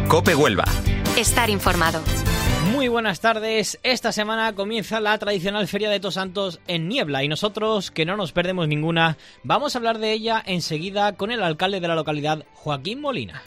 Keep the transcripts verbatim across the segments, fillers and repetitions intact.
COPE Huelva. Estar informado. Muy buenas tardes. Esta semana comienza la tradicional Feria de Todos Santos en Niebla y nosotros, que no nos perdemos ninguna, vamos a hablar de ella enseguida con el alcalde de la localidad, Joaquín Molina.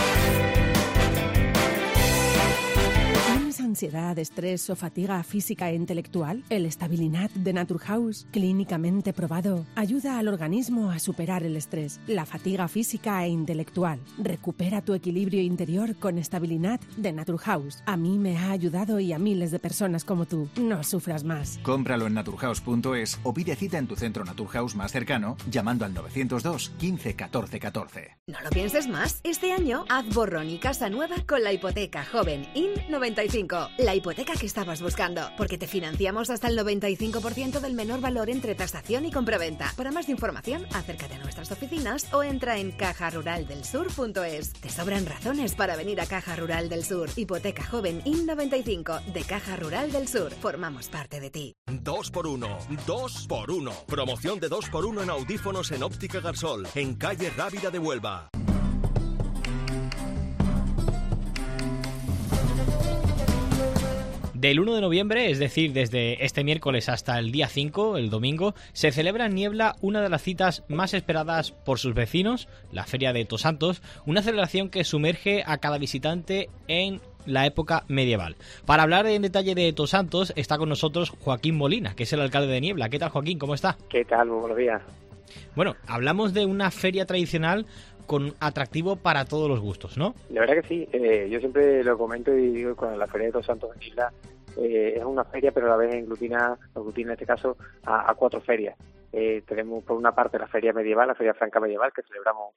¿Ansiedad, estrés o fatiga física e intelectual? El Stabilinat de Naturhaus, clínicamente probado, ayuda al organismo a superar el estrés, la fatiga física e intelectual. Recupera tu equilibrio interior con Stabilinat de Naturhaus. A mí me ha ayudado y a miles de personas como tú. No sufras más. Cómpralo en naturhaus punto es o pide cita en tu centro Naturhaus más cercano llamando al novecientos dos quince catorce catorce. No lo pienses más. Este año haz borrón y casa nueva con la hipoteca joven I N noventa y cinco. La hipoteca que estabas buscando, porque te financiamos hasta el noventa y cinco por ciento del menor valor entre tasación y compraventa. Para más información, acércate a nuestras oficinas o entra en caja rural del sur punto es. Te sobran razones para venir a Caja Rural del Sur. Hipoteca joven I N noventa y cinco de Caja Rural del Sur. Formamos parte de ti. dos por uno. dos por uno. Promoción de dos por uno en audífonos en Óptica Garsol, en calle Rábida de Huelva. Del uno de noviembre, es decir, desde este miércoles hasta el día cinco, el domingo, se celebra en Niebla una de las citas más esperadas por sus vecinos, la Feria de Todos Santos, una celebración que sumerge a cada visitante en la época medieval. Para hablar en detalle de Todos Santos está con nosotros Joaquín Molina, que es el alcalde de Niebla. ¿Qué tal, Joaquín? ¿Cómo está? ¿Qué tal? Muy buenos días. Bueno, hablamos de una feria tradicional con atractivo para todos los gustos, ¿no? La verdad que sí, eh, yo siempre lo comento y digo que con la Feria de Todos Santos en Isla eh, es una feria, pero a la vez englutina, englutina en este caso a, a cuatro ferias. Eh, tenemos por una parte la Feria Medieval, la Feria Franca Medieval, que celebramos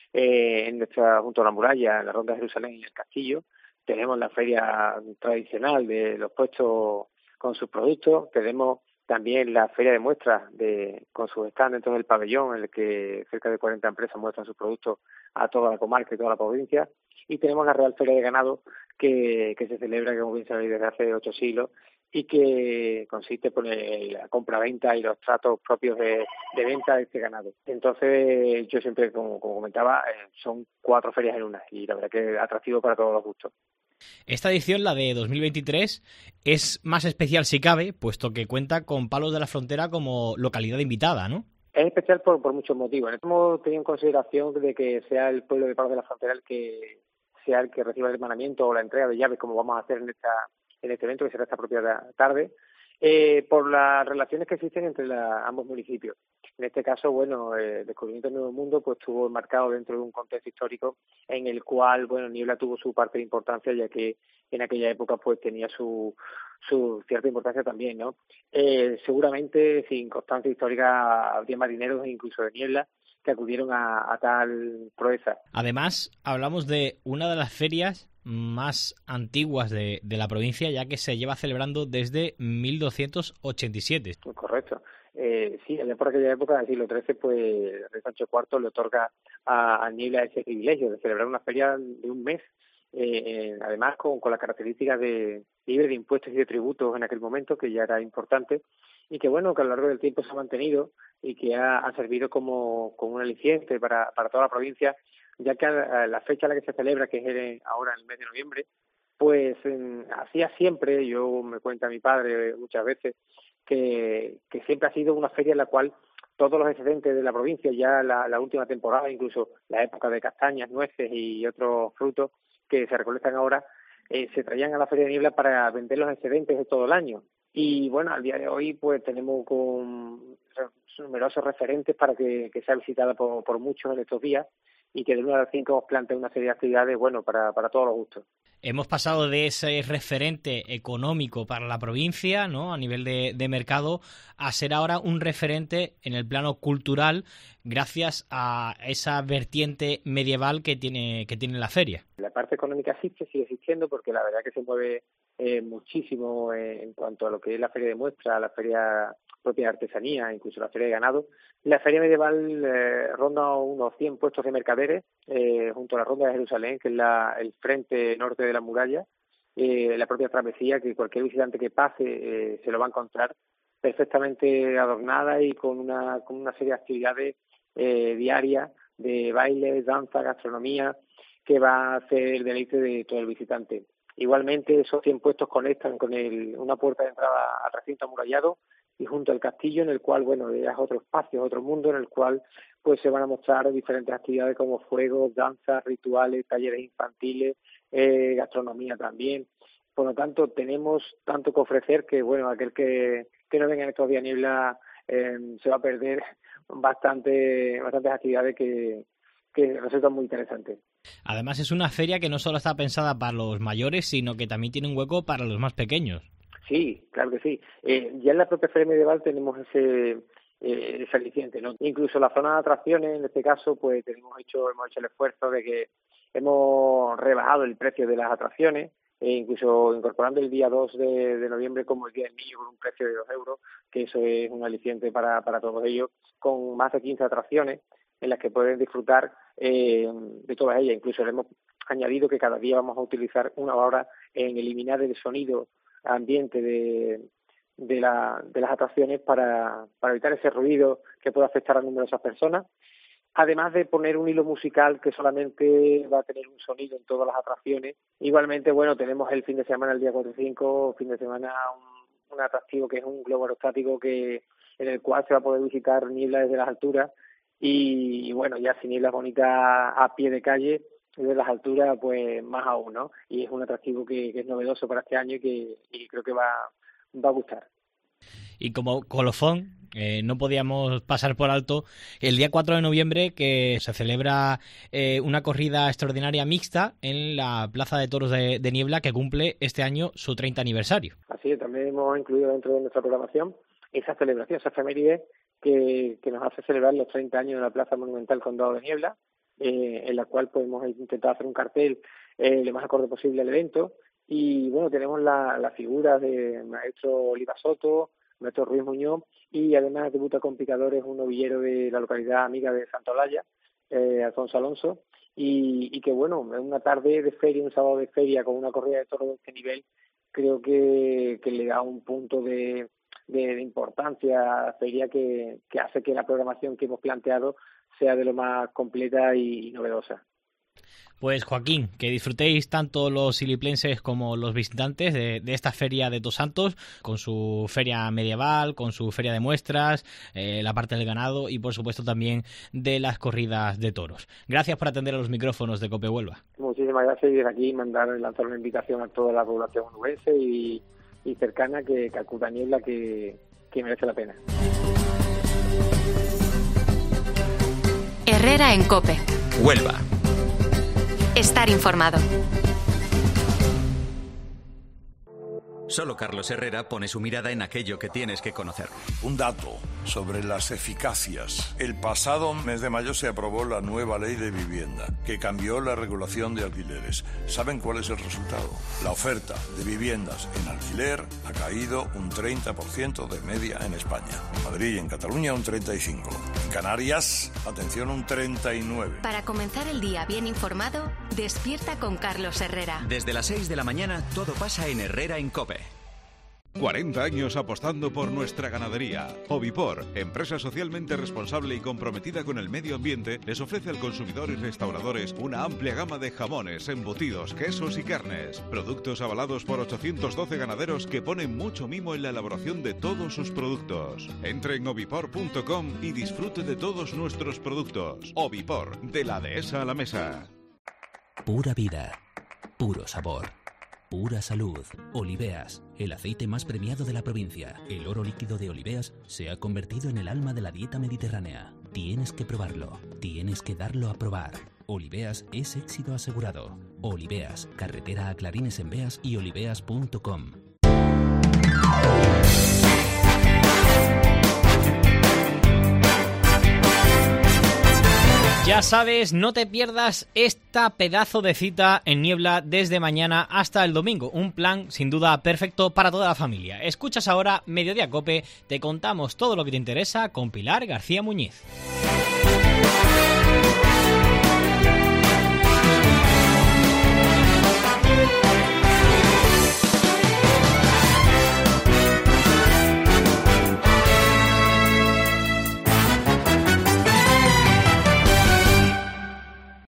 eh, en nuestra, junto a la muralla, en la Ronda de Jerusalén y el Castillo. Tenemos la Feria tradicional de los puestos con sus productos. Tenemos también la feria de muestras de, con sus stands dentro del pabellón, en el que cerca de cuarenta empresas muestran sus productos a toda la comarca y toda la provincia. Y tenemos la Real Feria de Ganado, que, que se celebra, que como bien sabéis, desde hace ocho siglos, y que consiste pues, en la compra-venta y los tratos propios de, de venta de este ganado. Entonces, yo siempre, como, como comentaba, eh, son cuatro ferias en una, y la verdad que es atractivo para todos los gustos. Esta edición, la de dos mil veintitrés, es más especial si cabe, puesto que cuenta con Palos de la Frontera como localidad invitada, ¿no? Es especial por, por muchos motivos. Hemos tenido en consideración de que sea el pueblo de Palos de la Frontera el que sea el que reciba el hermanamiento o la entrega de llaves, como vamos a hacer en esta en este evento, que será esta propia tarde, eh, por las relaciones que existen entre la, ambos municipios. En este caso, bueno, el descubrimiento del Nuevo Mundo pues estuvo enmarcado dentro de un contexto histórico en el cual, bueno, Niebla tuvo su parte de importancia, ya que en aquella época pues tenía su su cierta importancia también, ¿no? Eh, seguramente, sin constancia histórica, habría marineros incluso de Niebla que acudieron a, a tal proeza. Además, hablamos de una de las ferias más antiguas de, de la provincia, ya que se lleva celebrando desde mil doscientos ochenta y siete. Correcto. Eh, sí, por aquella época, en el siglo trece, pues el rey Sancho cuarto le otorga a, a Niebla ese privilegio de celebrar una feria de un mes, eh, además con, con las características de libre de impuestos y de tributos en aquel momento, que ya era importante, y que bueno, que a lo largo del tiempo se ha mantenido y que ha, ha servido como, como un aliciente para, para toda la provincia, ya que a, a la fecha a la que se celebra, que es el, ahora en el mes de noviembre, pues eh, hacía siempre, yo me cuenta mi padre muchas veces, que, que siempre ha sido una feria en la cual todos los excedentes de la provincia, ya la, la última temporada, incluso la época de castañas, nueces y otros frutos que se recolectan ahora, eh, se traían a la Feria de Niebla para vender los excedentes de todo el año. Y bueno, al día de hoy pues tenemos con numerosos referentes para que, que sea visitada por, por muchos en estos días, y que del uno al cinco os plantea una serie de actividades, bueno, para, para todos los gustos. Hemos pasado de ese referente económico para la provincia, ¿no?, a nivel de, de mercado, a ser ahora un referente en el plano cultural gracias a esa vertiente medieval que tiene que tiene la feria. La parte económica existe, sigue existiendo, porque la verdad que se mueve eh, muchísimo eh, en cuanto a lo que es la feria de muestra, la feria propia de artesanía, incluso la feria de ganado. La feria medieval eh, ronda unos cien puestos de mercaderes eh, junto a la Ronda de Jerusalén, que es la, el frente norte de la muralla, eh, la propia travesía, que cualquier visitante que pase eh, se lo va a encontrar perfectamente adornada y con una, con una serie de actividades eh, diarias de baile, danza, gastronomía, que va a ser el deleite de todo el visitante. Igualmente, esos cien puestos conectan con el, una puerta de entrada al recinto amurallado y junto al castillo, en el cual, bueno, es otro espacio, otro mundo, en el cual pues se van a mostrar diferentes actividades como fuegos, danzas, rituales, talleres infantiles, eh, gastronomía también. Por lo tanto, tenemos tanto que ofrecer que, bueno, aquel que, que no venga en estos días niebla eh, se va a perder bastante, bastantes actividades que, que resultan muy interesantes. Además, es una feria que no solo está pensada para los mayores, sino que también tiene un hueco para los más pequeños. Sí, claro que sí. Eh, ya en la propia Feria Medieval tenemos ese... Eh, ese aliciente, ¿no? Incluso la zona de atracciones, en este caso, pues tenemos hecho, hemos hecho el esfuerzo de que hemos rebajado el precio de las atracciones, e incluso incorporando el día dos de, de noviembre como el Día del Niño con un precio de dos euros, que eso es un aliciente para, para todos ellos, con más de quince atracciones en las que pueden disfrutar eh, de todas ellas. Incluso le hemos añadido que cada día vamos a utilizar una hora en eliminar el sonido ambiente de de, la, de las atracciones para, para evitar ese ruido que pueda afectar a numerosas personas, además de poner un hilo musical que solamente va a tener un sonido en todas las atracciones. Igualmente, bueno, tenemos el fin de semana, el día cuatro y cinco, fin de semana, un, un atractivo que es un globo aerostático que en el cual se va a poder visitar niebla desde las alturas y, y bueno, ya sin nieblas bonitas a pie de calle, desde las alturas, pues más aún, ¿no? Y es un atractivo que, que es novedoso para este año y que y creo que va va a gustar. Y como colofón, eh, no podíamos pasar por alto el día cuatro de noviembre que se celebra eh, una corrida extraordinaria mixta en la Plaza de Toros de, de Niebla que cumple este año su treinta aniversario. Así es, también hemos incluido dentro de nuestra programación esa celebración, esa efeméride que, que nos hace celebrar los treinta años de la Plaza Monumental Condado de Niebla, eh, en la cual pues, hemos intentado hacer un cartel eh, lo más acorde posible al evento. Y bueno, tenemos la, la figura de maestro Oliva Soto, maestro Ruiz Muñoz, y además debuta con picadores un novillero de la localidad amiga de Santa Olalla, eh, Alfonso Alonso, y, y que bueno, en una tarde de feria, un sábado de feria con una corrida de toros de este nivel, creo que, que le da un punto de, de, de importancia a la feria que, que hace que la programación que hemos planteado sea de lo más completa y, y novedosa. Pues Joaquín, que disfrutéis tanto los iliplenses como los visitantes de, de esta feria de Tosantos, con su feria medieval, con su feria de muestras, eh, la parte del ganado y por supuesto también de las corridas de toros. Gracias por atender a los micrófonos de COPE Huelva. Muchísimas gracias y desde aquí mandar lanzar una invitación a toda la población onubense y, y cercana que, que acuda a Niebla, que, que merece la pena. Herrera en COPE. Huelva. Estar informado. Solo Carlos Herrera pone su mirada en aquello que tienes que conocer. Un dato sobre las eficacias. El pasado mes de mayo se aprobó la nueva ley de vivienda, que cambió la regulación de alquileres. ¿Saben cuál es el resultado? La oferta de viviendas en alquiler ha caído un treinta por ciento de media en España. En Madrid y en Cataluña un treinta y cinco por ciento. En Canarias, atención, un treinta y nueve por ciento. Para comenzar el día bien informado, despierta con Carlos Herrera. Desde las seis de la mañana, todo pasa en Herrera en COPE. cuarenta años apostando por nuestra ganadería. Ovipor, empresa socialmente responsable y comprometida con el medio ambiente, les ofrece al consumidor y restauradores una amplia gama de jamones, embutidos, quesos y carnes. Productos avalados por ochocientos doce ganaderos que ponen mucho mimo en la elaboración de todos sus productos. Entre en ovipor punto com y disfrute de todos nuestros productos. Ovipor, de la dehesa a la mesa. Pura vida, puro sabor. Pura salud. Oliveas, el aceite más premiado de la provincia. El oro líquido de Oliveas se ha convertido en el alma de la dieta mediterránea. Tienes que probarlo. Tienes que darlo a probar. Oliveas es éxito asegurado. Oliveas, carretera a Clarines en Beas y oliveas punto com. Ya sabes, no te pierdas esta pedazo de cita en Niebla desde mañana hasta el domingo. Un plan sin duda perfecto para toda la familia. Escuchas ahora Mediodía Cope, te contamos todo lo que te interesa con Pilar García Muñiz.